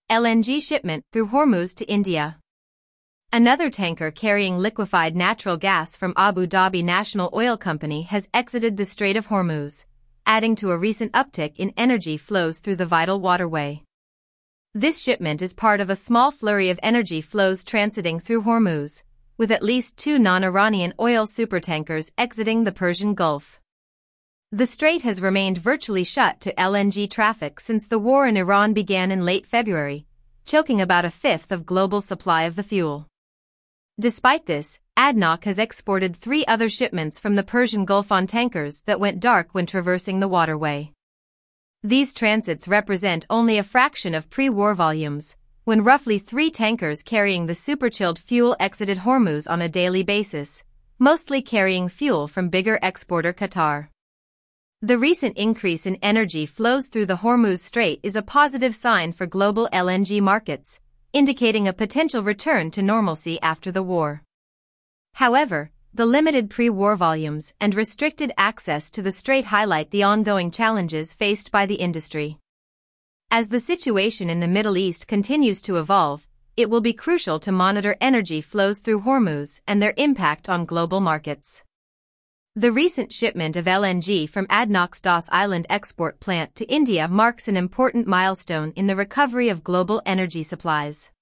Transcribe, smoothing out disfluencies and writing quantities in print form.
LNG shipment through Hormuz to India. Another tanker carrying liquefied natural gas from Abu Dhabi National Oil Company has exited the Strait of Hormuz, adding to a recent uptick in energy flows through the vital waterway. This shipment is part of a small flurry of energy flows transiting through Hormuz, with at least 2 non-Iranian oil supertankers exiting the Persian Gulf. The strait has remained virtually shut to LNG traffic since the war in Iran began in late February, choking about a fifth of global supply of the fuel. Despite this, ADNOC has exported 3 other shipments from the Persian Gulf on tankers that went dark when traversing the waterway. These transits represent only a fraction of pre-war volumes, when roughly 3 tankers carrying the superchilled fuel exited Hormuz on a daily basis, mostly carrying fuel from bigger exporter Qatar. The recent increase in energy flows through the Hormuz Strait is a positive sign for global LNG markets, indicating a potential return to normalcy after the war. However, the limited pre-war volumes and restricted access to the strait highlight the ongoing challenges faced by the industry. As the situation in the Middle East continues to evolve, it will be crucial to monitor energy flows through Hormuz and their impact on global markets. The recent shipment of LNG from ADNOC's Das Island export plant to India marks an important milestone in the recovery of global energy supplies.